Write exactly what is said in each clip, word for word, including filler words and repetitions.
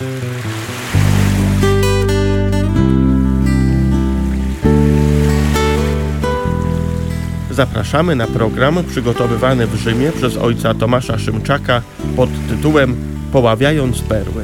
Zapraszamy na program przygotowywany w Rzymie przez ojca Tomasza Szymczaka pod tytułem Poławiając perły.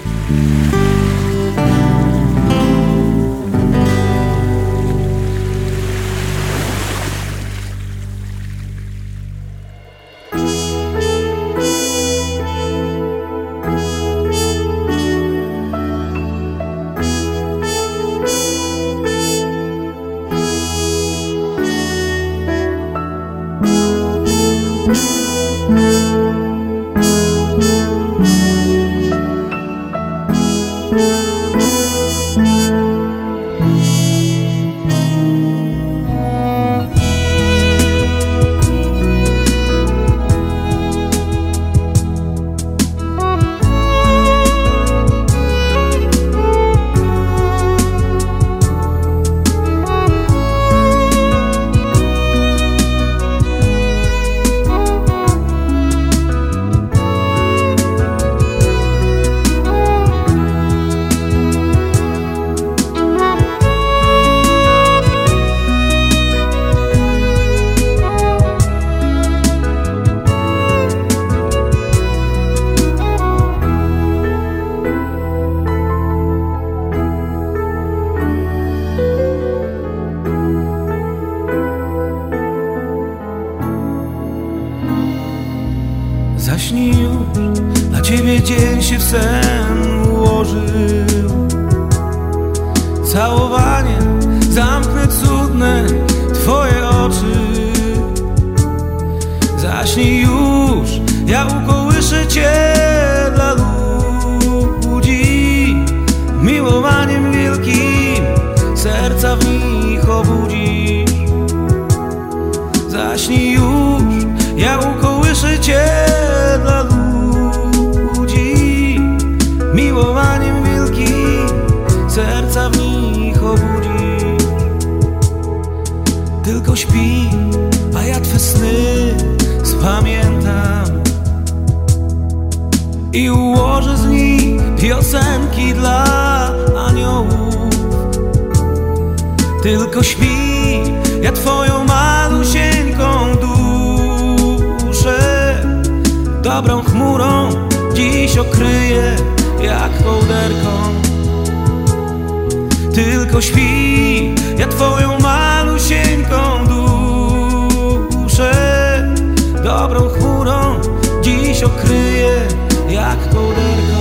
Zaśnij już, dla ciebie dzień się w sen ułożył. Całowanie zamknę cudne twoje oczy. Zaśnij już, ja ukołyszę cię dla ludzi. Miłowaniem wielkim serca w nich obudzisz. Zaśnij już, ja ukołyszę cię dla ludzi. Miłowaniem wielkim serca w nich obudzisz. Tylko śpi, a ja twe sny spamiętam i ułożę z nich piosenki dla aniołów. Tylko śpi, ja twoją malusieńką duszę. Dobrą chmurą dziś okryję jak kołderką. Tylko śpi, ja twoją malusieńką duszę. Dobrą chmurą dziś okryję jak kołderką.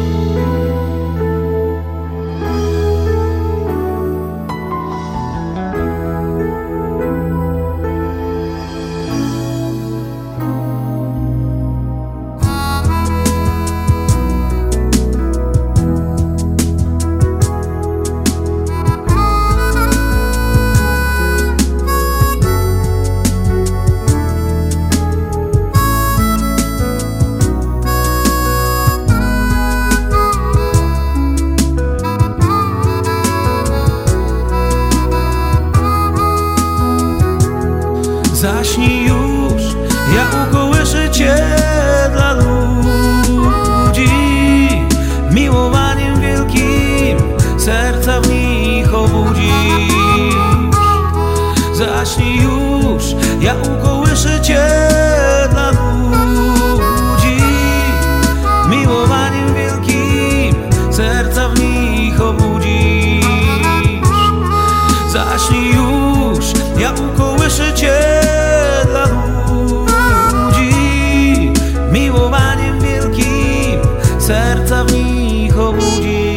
Zaśnij już, ja ukołyszę cię dla ludzi. Miłowaniem wielkim serca w nich obudzisz. Zaśnij już, ja ukołyszę cię dla ludzi. Miłowaniem wielkim serca w nich obudzisz. Zaśnij już, ja ukołyszę cię dla ludzi. Miłowaniem wielkim serca w nich obudzisz.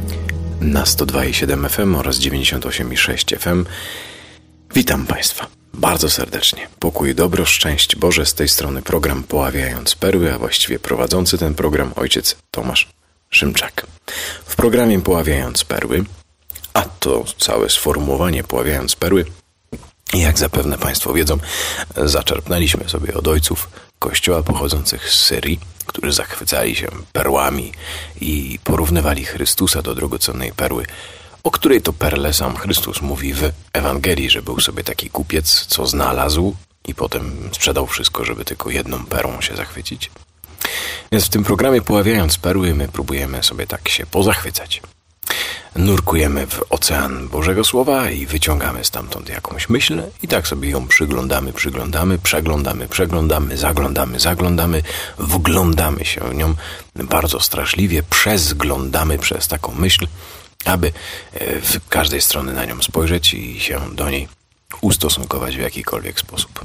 Na sto dwa i siedem F M oraz dziewięćdziesiąt osiem i sześć F M. Witam Państwa bardzo serdecznie. Pokój, dobro, szczęść Boże, z tej strony program Poławiając Perły, a właściwie prowadzący ten program ojciec Tomasz Szymczak. W programie Poławiając Perły, a to całe sformułowanie Poławiając Perły, jak zapewne Państwo wiedzą, zaczerpnęliśmy sobie od ojców Kościoła pochodzących z Syrii, którzy zachwycali się perłami i porównywali Chrystusa do drogocennej perły, o której to perle sam Chrystus mówi w Ewangelii, że był sobie taki kupiec, co znalazł i potem sprzedał wszystko, żeby tylko jedną perłą się zachwycić. Więc w tym programie Poławiając Perły my próbujemy sobie tak się pozachwycać. Nurkujemy w ocean Bożego Słowa i wyciągamy stamtąd jakąś myśl i tak sobie ją przyglądamy, przyglądamy, przeglądamy, przeglądamy, zaglądamy, zaglądamy, wglądamy się w nią bardzo straszliwie, przezglądamy przez taką myśl, aby w każdej strony na nią spojrzeć i się do niej ustosunkować w jakikolwiek sposób.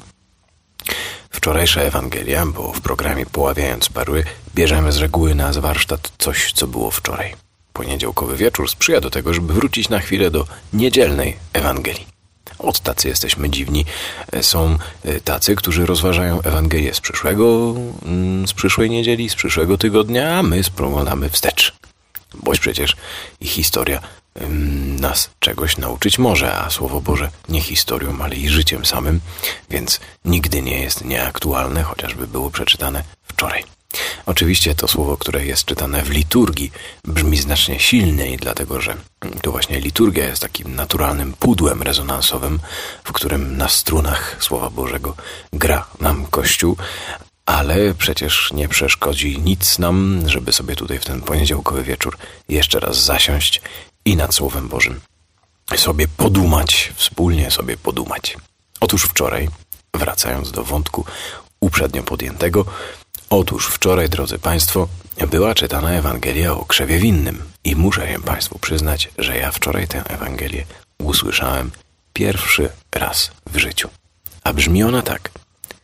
Wczorajsza Ewangelia, bo w programie Poławiając Perły bierzemy z reguły na warsztat coś, co było wczoraj. Poniedziałkowy wieczór sprzyja do tego, żeby wrócić na chwilę do niedzielnej Ewangelii. Od tacy jesteśmy dziwni. Są tacy, którzy rozważają Ewangelię z przyszłego, z przyszłej niedzieli, z przyszłego tygodnia, a my spoglądamy wstecz. Boś przecież i historia nas czegoś nauczyć może, a Słowo Boże nie historią, ale i życiem samym, więc nigdy nie jest nieaktualne, chociażby było przeczytane wczoraj. Oczywiście to słowo, które jest czytane w liturgii, brzmi znacznie silniej, dlatego że to właśnie liturgia jest takim naturalnym pudłem rezonansowym, w którym na strunach Słowa Bożego gra nam Kościół, ale przecież nie przeszkodzi nic nam, żeby sobie tutaj w ten poniedziałkowy wieczór jeszcze raz zasiąść i nad Słowem Bożym sobie podumać, wspólnie sobie podumać. Otóż wczoraj, wracając do wątku uprzednio podjętego, otóż wczoraj, drodzy Państwo, była czytana Ewangelia o krzewie winnym i muszę się Państwu przyznać, że ja wczoraj tę Ewangelię usłyszałem pierwszy raz w życiu. A brzmi ona tak.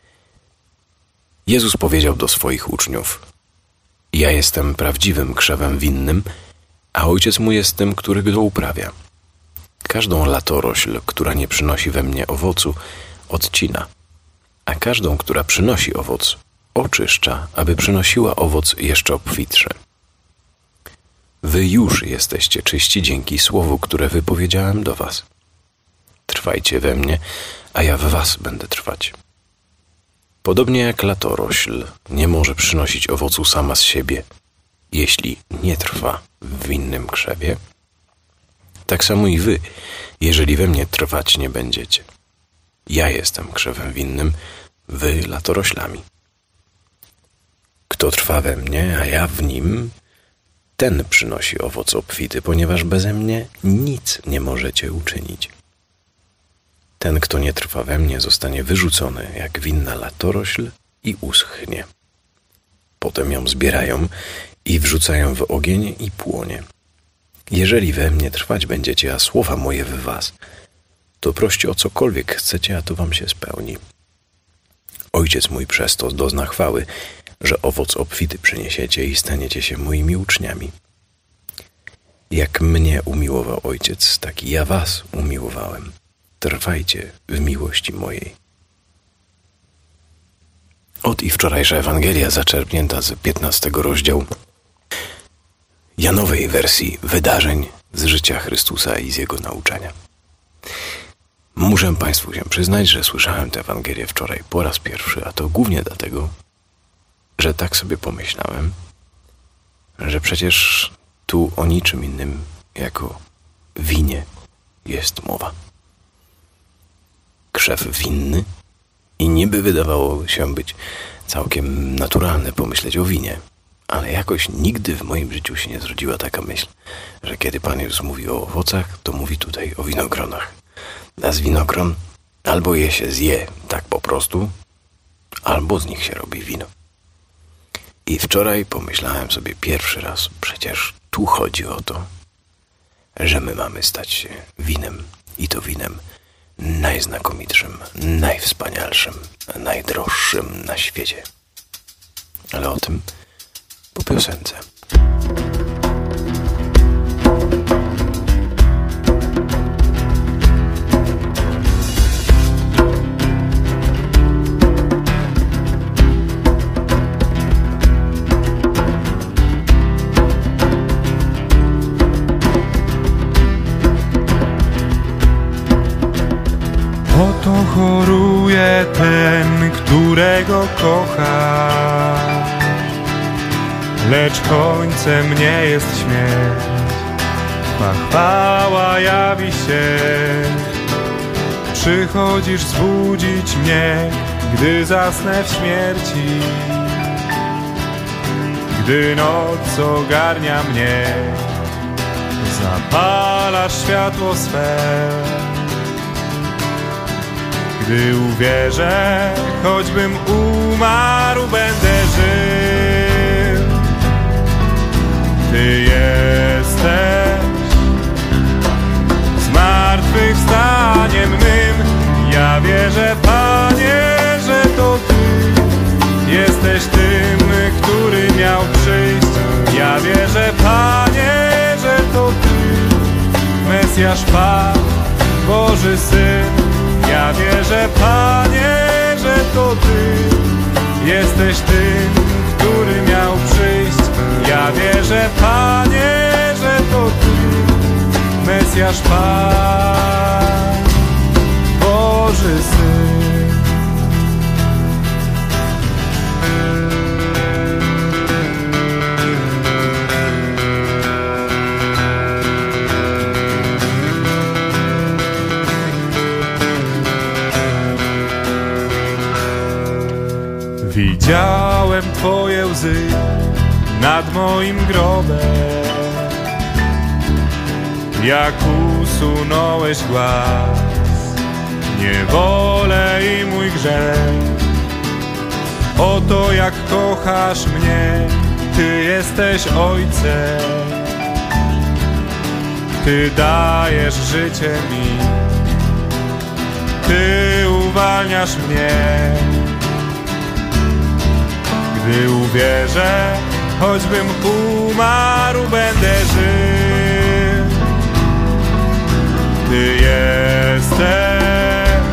Jezus powiedział do swoich uczniów: ja jestem prawdziwym krzewem winnym, a Ojciec mój jest tym, który go uprawia. Każdą latorośl, która nie przynosi we mnie owocu, odcina, a każdą, która przynosi owoc, oczyszcza, aby przynosiła owoc jeszcze obfitszy. Wy już jesteście czyści dzięki słowu, które wypowiedziałem do was. Trwajcie we mnie, a ja w was będę trwać. Podobnie jak latorośl nie może przynosić owocu sama z siebie, jeśli nie trwa w winnym krzewie, tak samo i wy, jeżeli we mnie trwać nie będziecie. Ja jestem krzewem winnym, wy latoroślami. Kto trwa we mnie, a ja w nim, ten przynosi owoc obfity, ponieważ beze mnie nic nie możecie uczynić. Ten, kto nie trwa we mnie, zostanie wyrzucony jak winna latorośl i uschnie. Potem ją zbierają i wrzucają w ogień i płonie. Jeżeli we mnie trwać będziecie, a słowa moje w was, to proście o cokolwiek chcecie, a to wam się spełni. Ojciec mój przez to dozna chwały, że owoc obfity przyniesiecie i staniecie się moimi uczniami. Jak mnie umiłował Ojciec, tak i ja was umiłowałem. Trwajcie w miłości mojej. Ot i wczorajsza Ewangelia zaczerpnięta z piętnastego rozdziału Janowej wersji wydarzeń z życia Chrystusa i z Jego nauczania. Muszę Państwu się przyznać, że słyszałem tę Ewangelię wczoraj po raz pierwszy, a to głównie dlatego, że tak sobie pomyślałem, że przecież tu o niczym innym jako winie jest mowa. Krzew winny i niby wydawało się być całkiem naturalne pomyśleć o winie, ale jakoś nigdy w moim życiu się nie zrodziła taka myśl, że kiedy Pan Jezus mówi o owocach, to mówi tutaj o winogronach. A z winogron albo je się zje tak po prostu, albo z nich się robi wino. I wczoraj pomyślałem sobie pierwszy raz, przecież tu chodzi o to, że my mamy stać się winem i to winem najznakomitszym, najwspanialszym, najdroższym na świecie. Ale o tym po piosence. którego kochasz. Lecz końcem nie jest śmierć, Twa chwała jawi się. Przychodzisz zbudzić mnie, gdy zasnę w śmierci, gdy noc ogarnia mnie. Zapalasz światło swe. Gdy uwierzę, choćbym umarł, będę żył. Ty jesteś zmartwychwstaniem mym. Ja wierzę, Panie, że to Ty jesteś tym, który miał przyjść. Ja wierzę, Panie, że to Ty, Mesjasz Pan, Boży Syn. Ja wierzę, Panie, że to Ty jesteś tym, który miał przyjść. Ja wierzę, Panie, że to Ty, Mesjasz Pan, Boży Syn. Widziałem Twoje łzy nad moim grobem, jak usunąłeś głaz, niewolę i mój grzech. Oto jak kochasz mnie, Ty jesteś Ojcem. Ty dajesz życie mi, Ty uwalniasz mnie. Gdy uwierzę, choćbym umarł, będę żył. Ty jesteś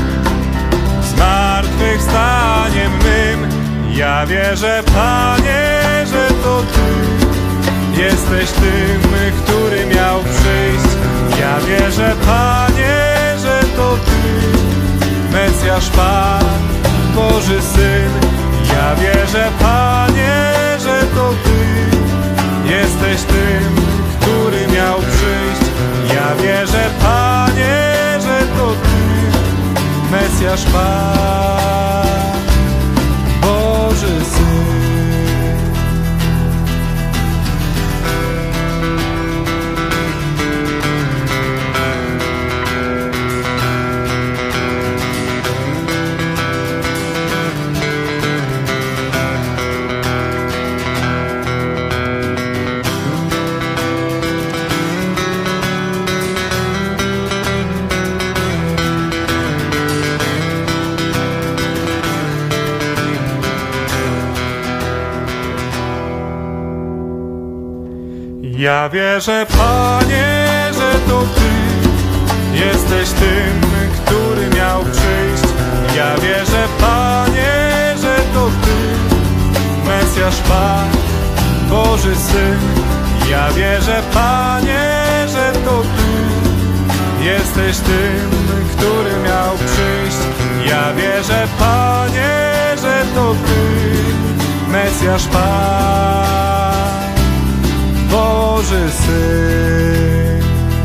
zmartwychwstaniem mym. Ja wierzę, Panie, że to Ty jesteś tym, który miał przyjść. Ja wierzę, Panie, że to Ty, Mesjasz Pan, Boży Syn. Ja wierzę, Panie, że to Ty jesteś tym, który miał przyjść. Ja wierzę, Panie, że to Ty, Mesjasz Pan, Boży Syn. Ja wierzę, Panie, że to Ty jesteś tym, który miał przyjść. Ja wierzę, Panie, że to Ty, Mesjasz Pan, Boży Syn. Ja wierzę, Panie, że to Ty jesteś tym, który miał przyjść. Ja wierzę, Panie, że to Ty, Mesjasz Pan, Boży Syn.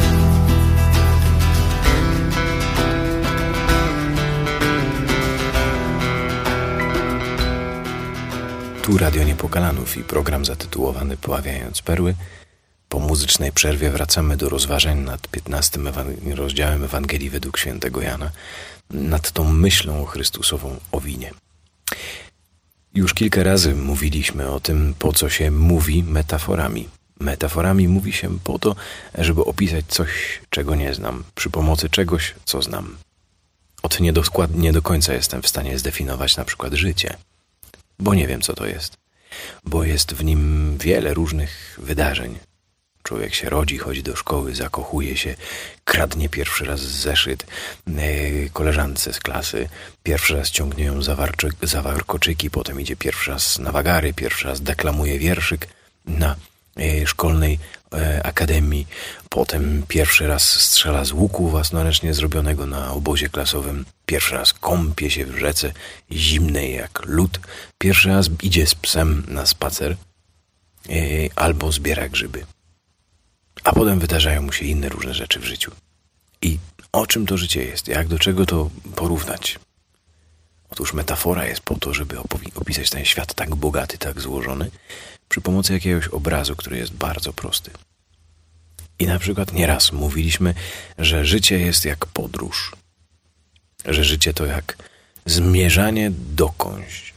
Tu Radio Niepokalanów i program zatytułowany Poławiając Perły. Po muzycznej przerwie wracamy do rozważań nad piętnastym ewan- rozdziałem Ewangelii według świętego Jana, nad tą myślą Chrystusową o winie. Już kilka razy mówiliśmy o tym, po co się mówi metaforami. Metaforami mówi się po to, żeby opisać coś, czego nie znam, przy pomocy czegoś, co znam. Od nie do, nie do końca jestem w stanie zdefiniować na przykład życie, bo nie wiem, co to jest, bo jest w nim wiele różnych wydarzeń. Człowiek się rodzi, chodzi do szkoły, zakochuje się, kradnie pierwszy raz zeszyt yy, koleżance z klasy, pierwszy raz ciągnie ją za, warczy, za warkoczyki, potem idzie pierwszy raz na wagary, pierwszy raz deklamuje wierszyk na yy, szkolnej yy, akademii, potem pierwszy raz strzela z łuku własnoręcznie zrobionego na obozie klasowym, pierwszy raz kąpie się w rzece zimnej jak lód, pierwszy raz idzie z psem na spacer yy, albo zbiera grzyby. A potem wydarzają mu się inne różne rzeczy w życiu. I o czym to życie jest? Jak do czego to porównać? Otóż metafora jest po to, żeby opowi- opisać ten świat tak bogaty, tak złożony, przy pomocy jakiegoś obrazu, który jest bardzo prosty. I na przykład nieraz mówiliśmy, że życie jest jak podróż. Że życie to jak zmierzanie dokądś.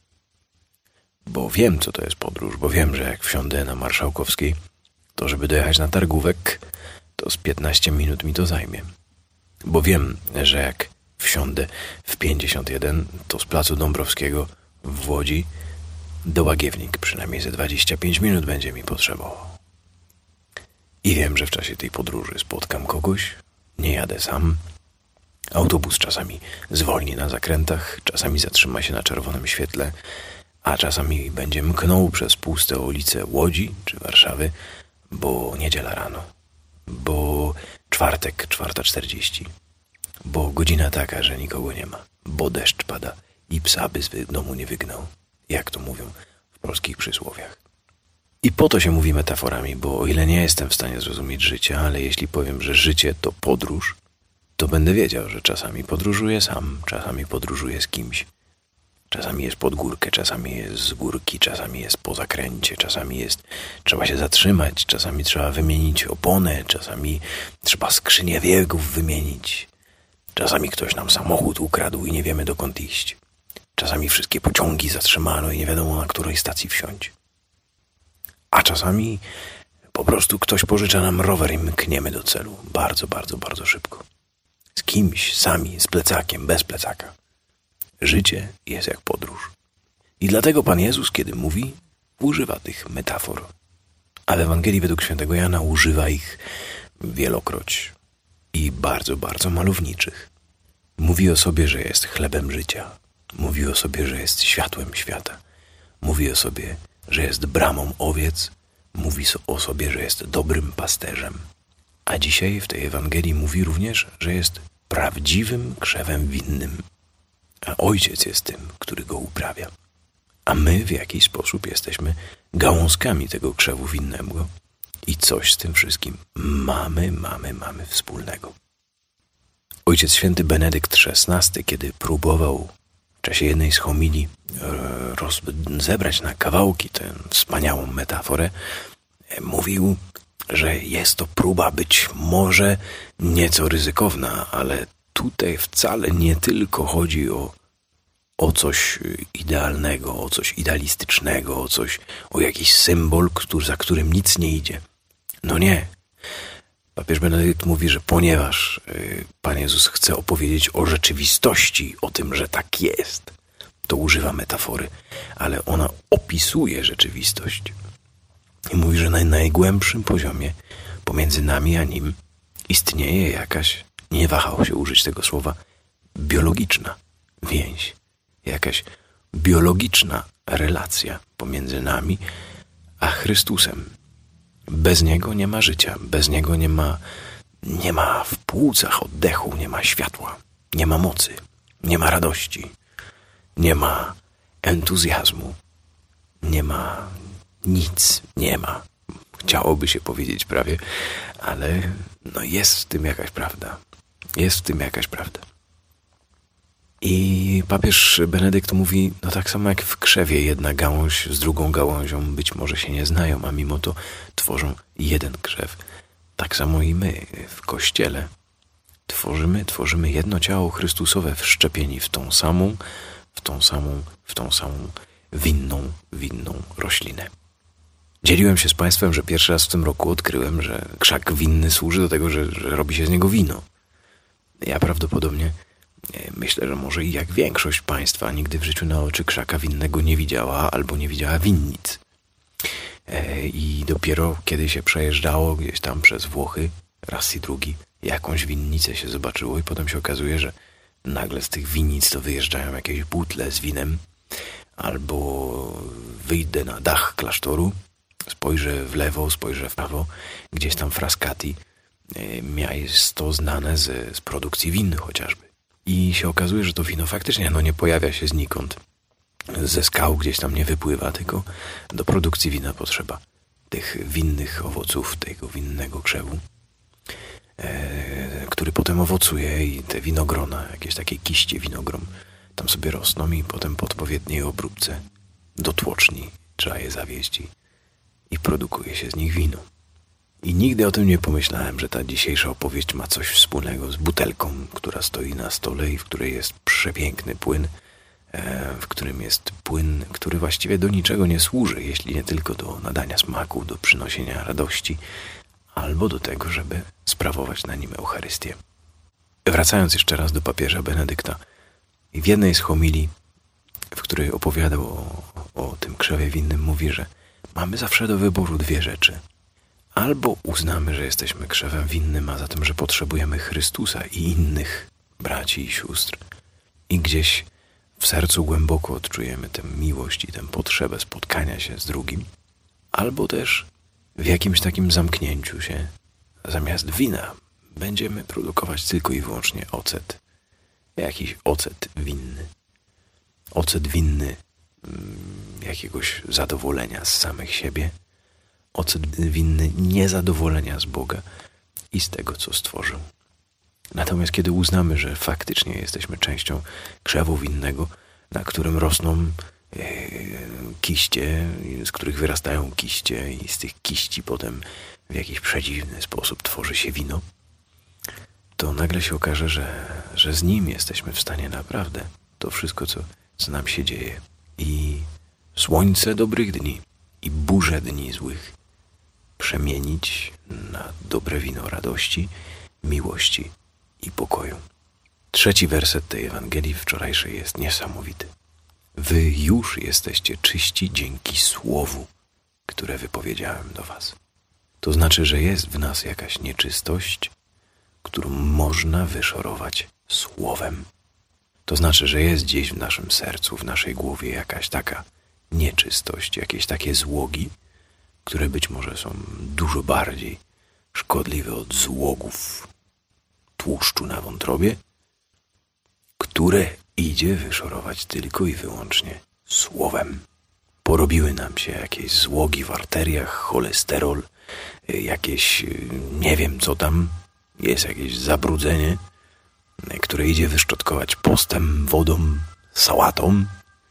Bo wiem, co to jest podróż, bo wiem, że jak wsiądę na Marszałkowskiej, to żeby dojechać na Targówek, to z piętnaście minut mi to zajmie. Bo wiem, że jak wsiądę w pięćdziesiąt jeden, to z placu Dąbrowskiego w Łodzi do Łagiewnik przynajmniej ze dwadzieścia pięć minut będzie mi potrzebował. I wiem, że w czasie tej podróży spotkam kogoś, nie jadę sam. Autobus czasami zwolni na zakrętach, czasami zatrzyma się na czerwonym świetle, a czasami będzie mknął przez puste ulice Łodzi czy Warszawy, bo niedziela rano, bo czwartek, czwarta czterdzieści, bo godzina taka, że nikogo nie ma, bo deszcz pada i psa by z domu nie wygnał, jak to mówią w polskich przysłowiach. I po to się mówi metaforami, bo o ile nie jestem w stanie zrozumieć życia, ale jeśli powiem, że życie to podróż, to będę wiedział, że czasami podróżuję sam, czasami podróżuję z kimś. Czasami jest pod górkę, czasami jest z górki, czasami jest po zakręcie, czasami jest trzeba się zatrzymać, czasami trzeba wymienić oponę, czasami trzeba skrzynię biegów wymienić. Czasami ktoś nam samochód ukradł i nie wiemy dokąd iść. Czasami wszystkie pociągi zatrzymano i nie wiadomo na której stacji wsiąść. A czasami po prostu ktoś pożycza nam rower i mkniemy do celu. Bardzo, bardzo, bardzo szybko. Z kimś, sami, z plecakiem, bez plecaka. Życie jest jak podróż. I dlatego Pan Jezus, kiedy mówi, używa tych metafor. A w Ewangelii według świętego Jana używa ich wielokroć i bardzo, bardzo malowniczych. Mówi o sobie, że jest chlebem życia. Mówi o sobie, że jest światłem świata. Mówi o sobie, że jest bramą owiec. Mówi o sobie, że jest dobrym pasterzem. A dzisiaj w tej Ewangelii mówi również, że jest prawdziwym krzewem winnym. A Ojciec jest tym, który go uprawia. A my w jakiś sposób jesteśmy gałązkami tego krzewu winnego. I coś z tym wszystkim mamy, mamy, mamy wspólnego. Ojciec święty Benedykt szesnasty, kiedy próbował w czasie jednej z homilii roz, zebrać na kawałki tę wspaniałą metaforę, mówił, że jest to próba być może nieco ryzykowna, ale tutaj wcale nie tylko chodzi o, o coś idealnego, o coś idealistycznego, o coś, o jakiś symbol, który, za którym nic nie idzie. No nie. Papież Benedykt mówi, że ponieważ y, Pan Jezus chce opowiedzieć o rzeczywistości, o tym, że tak jest, to używa metafory, ale ona opisuje rzeczywistość. I mówi, że na najgłębszym poziomie pomiędzy nami a Nim istnieje jakaś, nie wahał się użyć tego słowa, biologiczna więź. Jakaś biologiczna relacja pomiędzy nami a Chrystusem. Bez Niego nie ma życia, bez Niego nie ma, nie ma w płucach oddechu, nie ma światła, nie ma mocy, nie ma radości, nie ma entuzjazmu, nie ma nic, nie ma. Chciałoby się powiedzieć prawie, ale no jest w tym jakaś prawda. Jest w tym jakaś prawda. I papież Benedykt mówi, no tak samo jak w krzewie jedna gałąź z drugą gałązią być może się nie znają, a mimo to tworzą jeden krzew. Tak samo i my w Kościele tworzymy, tworzymy jedno ciało Chrystusowe wszczepieni w tą samą, w tą samą, w tą samą winną, winną roślinę. Dzieliłem się z Państwem, że pierwszy raz w tym roku odkryłem, że krzak winny służy do tego, że, że robi się z niego wino. Ja prawdopodobnie myślę, że może i jak większość Państwa nigdy w życiu na oczy krzaka winnego nie widziała albo nie widziała winnic. I dopiero kiedy się przejeżdżało gdzieś tam przez Włochy, raz i drugi, jakąś winnicę się zobaczyło i potem się okazuje, że nagle z tych winnic to wyjeżdżają jakieś butle z winem, albo wyjdę na dach klasztoru, spojrzę w lewo, spojrzę w prawo, gdzieś tam Frascati jest to znane z, z produkcji win chociażby. I się okazuje, że to wino faktycznie no, nie pojawia się znikąd. Ze skał gdzieś tam nie wypływa, tylko do produkcji wina potrzeba tych winnych owoców, tego winnego krzewu, e, który potem owocuje i te winogrona, jakieś takie kiście winogron, tam sobie rosną i potem po odpowiedniej obróbce do tłoczni trzeba je zawieźć i, i produkuje się z nich wino. I nigdy o tym nie pomyślałem, że ta dzisiejsza opowieść ma coś wspólnego z butelką, która stoi na stole i w której jest przepiękny płyn, w którym jest płyn, który właściwie do niczego nie służy, jeśli nie tylko do nadania smaku, do przynoszenia radości, albo do tego, żeby sprawować na nim Eucharystię. Wracając jeszcze raz do papieża Benedykta, w jednej z homilii, w której opowiadał o, o tym krzewie winnym, mówi, że mamy zawsze do wyboru dwie rzeczy. Albo uznamy, że jesteśmy krzewem winnym, a zatem, że potrzebujemy Chrystusa i innych braci i sióstr i gdzieś w sercu głęboko odczujemy tę miłość i tę potrzebę spotkania się z drugim, albo też w jakimś takim zamknięciu się zamiast wina będziemy produkować tylko i wyłącznie ocet. Jakiś ocet winny. Ocet winny jakiegoś zadowolenia z samych siebie, ocet winny niezadowolenia z Boga i z tego, co stworzył. Natomiast kiedy uznamy, że faktycznie jesteśmy częścią krzewu winnego, na którym rosną e, kiście, z których wyrastają kiście i z tych kiści potem w jakiś przedziwny sposób tworzy się wino, to nagle się okaże, że, że z nim jesteśmy w stanie naprawdę to wszystko, co, co nam się dzieje. I słońce dobrych dni i burze dni złych przemienić na dobre wino radości, miłości i pokoju. Trzeci werset tej Ewangelii wczorajszej jest niesamowity. Wy już jesteście czyści dzięki słowu, które wypowiedziałem do was. To znaczy, że jest w nas jakaś nieczystość, którą można wyszorować słowem. To znaczy, że jest gdzieś w naszym sercu, w naszej głowie jakaś taka nieczystość, jakieś takie złogi, które być może są dużo bardziej szkodliwe od złogów tłuszczu na wątrobie, które idzie wyszorować tylko i wyłącznie słowem. Porobiły nam się jakieś złogi w arteriach, cholesterol, jakieś, nie wiem co tam, jest jakieś zabrudzenie, które idzie wyszczotkować postem, wodą, sałatą,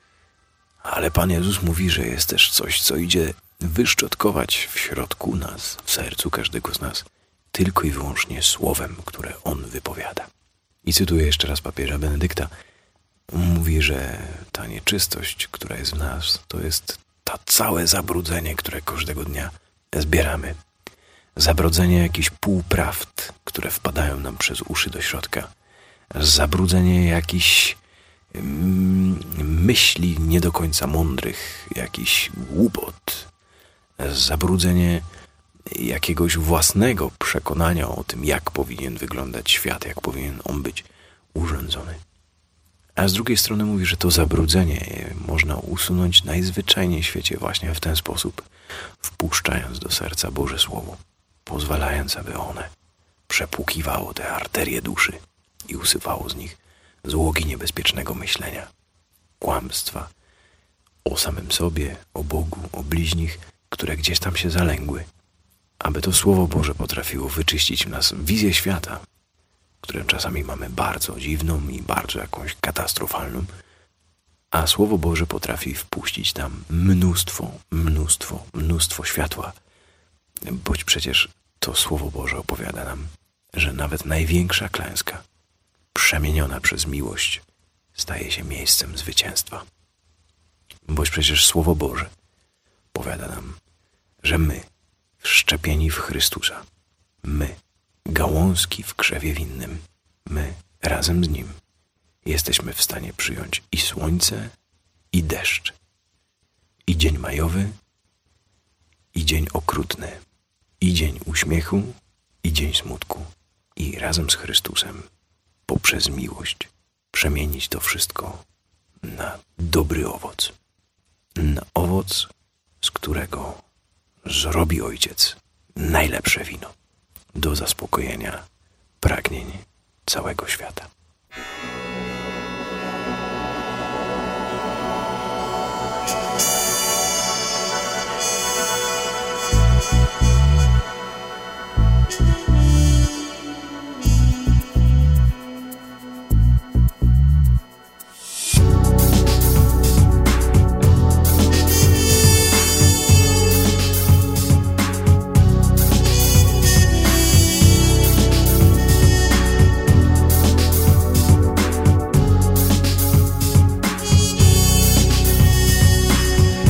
ale Pan Jezus mówi, że jest też coś, co idzie wyszczotkować w środku nas, w sercu każdego z nas, tylko i wyłącznie słowem, które On wypowiada. I cytuję jeszcze raz papieża Benedykta. Mówi, że ta nieczystość, która jest w nas, to jest to całe zabrudzenie, które każdego dnia zbieramy. Zabrudzenie jakichś półprawd, które wpadają nam przez uszy do środka. Zabrudzenie jakichś mm, myśli nie do końca mądrych, jakiś głupot. Zabrudzenie jakiegoś własnego przekonania o tym, jak powinien wyglądać świat, jak powinien on być urządzony. A z drugiej strony mówi, że to zabrudzenie można usunąć najzwyczajniej w świecie właśnie w ten sposób, wpuszczając do serca Boże Słowo, pozwalając, aby one przepłukiwało te arterie duszy i usypało z nich złogi niebezpiecznego myślenia, kłamstwa o samym sobie, o Bogu, o bliźnich, które gdzieś tam się zalęgły, aby to Słowo Boże potrafiło wyczyścić w nas wizję świata, którą czasami mamy bardzo dziwną i bardzo jakąś katastrofalną, a Słowo Boże potrafi wpuścić tam mnóstwo, mnóstwo, mnóstwo światła, boć przecież to Słowo Boże opowiada nam, że nawet największa klęska, przemieniona przez miłość, staje się miejscem zwycięstwa. Boć przecież Słowo Boże powiada nam, że my, wszczepieni w Chrystusa, my, gałązki w krzewie winnym, my, razem z Nim, jesteśmy w stanie przyjąć i słońce, i deszcz, i dzień majowy, i dzień okrutny, i dzień uśmiechu, i dzień smutku, i razem z Chrystusem, poprzez miłość, przemienić to wszystko na dobry owoc, na owoc, z którego zrobi Ojciec najlepsze wino do zaspokojenia pragnień całego świata.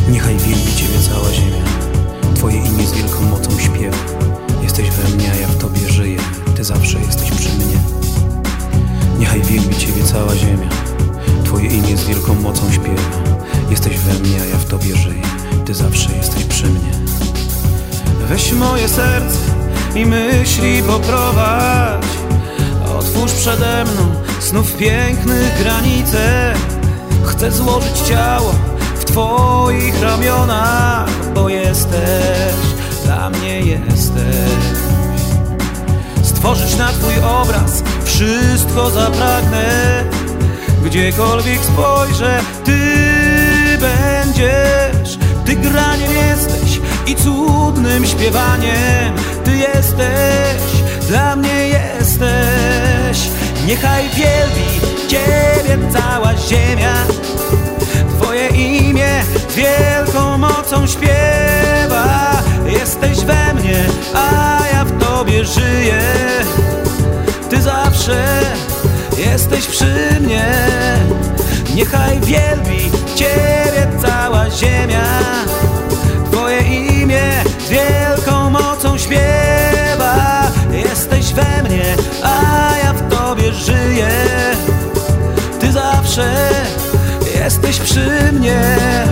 Niechaj wielbi Ciebie cała ziemia, Twoje imię z wielką mocą śpiewa. Jesteś we mnie, a ja w Tobie żyję, Ty zawsze jesteś przy mnie. Niechaj wielbi Ciebie cała ziemia, Twoje imię z wielką mocą śpiewa. Jesteś we mnie, a ja w Tobie żyję, Ty zawsze jesteś przy mnie. Weź moje serce i myśli poprowadź, otwórz przede mną znów pięknych granice. Chcę złożyć ciało w Twoich ramionach, bo jesteś, dla mnie jesteś. Stworzyć na Twój obraz wszystko zapragnę. Gdziekolwiek spojrzę, Ty będziesz. Ty graniem jesteś i cudnym śpiewaniem. Ty jesteś, dla mnie jesteś. Niechaj wielbi Ciebie cała ziemia, Twoje imię z wielką mocą śpiewa. Jesteś we mnie, a ja w Tobie żyję. Ty zawsze jesteś przy mnie. Niechaj wielbi Ciebie cała ziemia, Twoje imię z wielką mocą śpiewa. Jesteś we mnie, a ja w Tobie żyję. Ty zawsze jesteś przy mnie.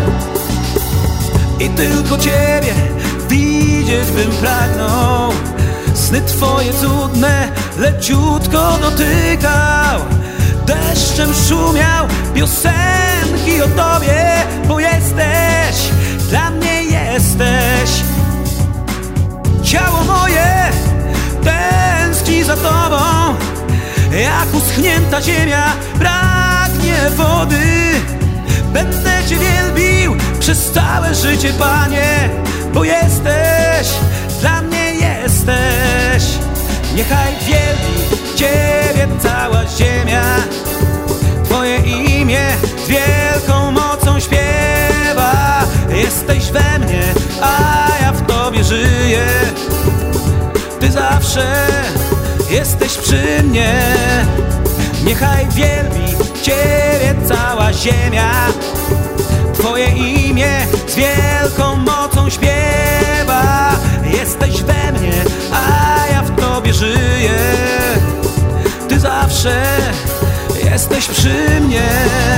I tylko Ciebie widzieć bym pragnął. Sny Twoje cudne leciutko dotykał. Deszczem szumiał piosenki o Tobie, bo jesteś, dla mnie jesteś. Ciało moje tęskni za Tobą, jak uschnięta ziemia pragnie wody. Będę Cię wielbił przez całe życie, Panie, bo jesteś, dla mnie jesteś. Niechaj wielbi Ciebie cała ziemia, Twoje imię z wielką mocą śpiewa. Jesteś we mnie, a ja w Tobie żyję. Ty zawsze jesteś przy mnie. Niechaj wielbi Ciebie cała ziemia, Twoje imię z wielką mocą śpiewa. Jesteś we mnie, a ja w Tobie żyję. Ty zawsze jesteś przy mnie.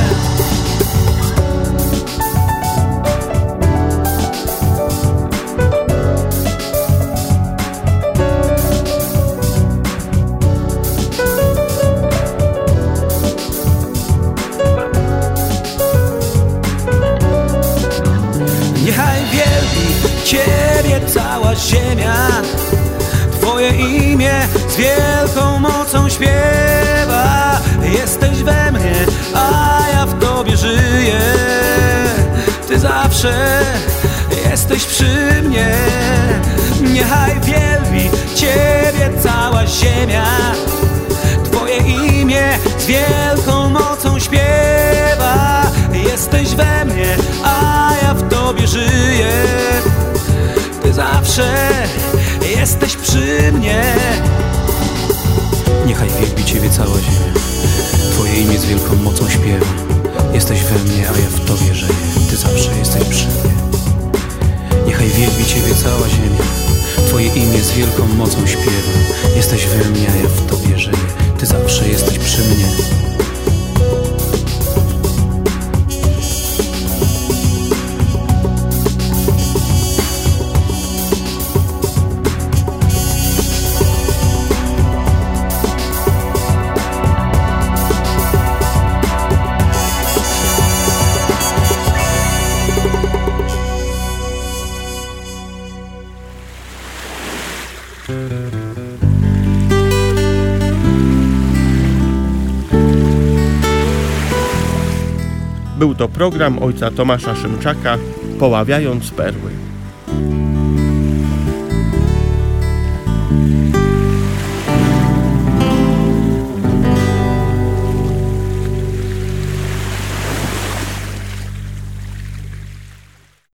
Niechaj wielbi Ciebie cała ziemia, Twoje imię z wielką mocą śpiewa. Jesteś we mnie, a ja w Tobie żyję. Ty zawsze jesteś przy mnie. Niechaj wielbi Ciebie cała ziemia, Twoje imię z wielką mocą śpiewa. Jesteś we mnie, a ja w Tobie żyję. Ty zawsze jesteś przy mnie. Niechaj wielbi Ciebie cała ziemia, Twoje imię z wielką mocą śpiewa. Jesteś we mnie, a ja w Tobie żyję. Ty zawsze jesteś przy mnie. Niechaj wielbi Ciebie cała ziemia, Twoje imię z wielką mocą śpiewa. Jesteś we mnie, a ja w Tobie żyję. Ty zawsze jesteś przy mnie. Był to program ojca Tomasza Szymczaka, Poławiając perły.